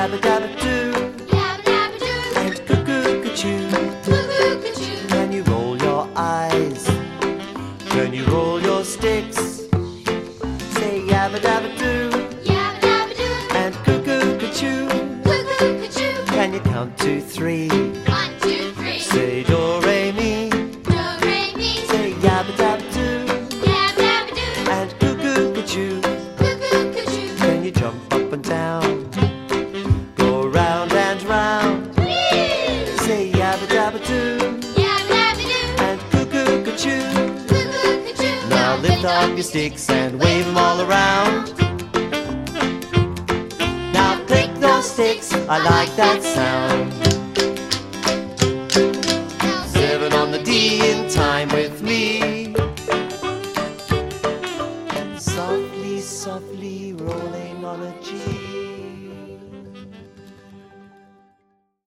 yabba dabba doo, yabba dabba doo, and cuckoo ca-choo. cuckoo ca-choo. Can you roll your eyes? Can you roll your sticks? Say yabba dabba doo, Yabba dabba doo, and cuckoo ca-choo. cuckoo ca-choo. Can you count to 3? 1, 2, 3. Say do re mi. Do, re, mi. Say yabba dabba doo, Yabba dabba doo, and cuckoo ca-choo. cuckoo ca-choo. Can you jump up and down? Go round and round. Whee! Say yabba dabba doo, Yabba dabba doo, and cuckoo ca-choo. cuckoo ca-choo. Now lift up your sticks and wave them all around. Now click those sticks, I like that sound. 7 on the D in time with me. Softly, softly rolling on a G.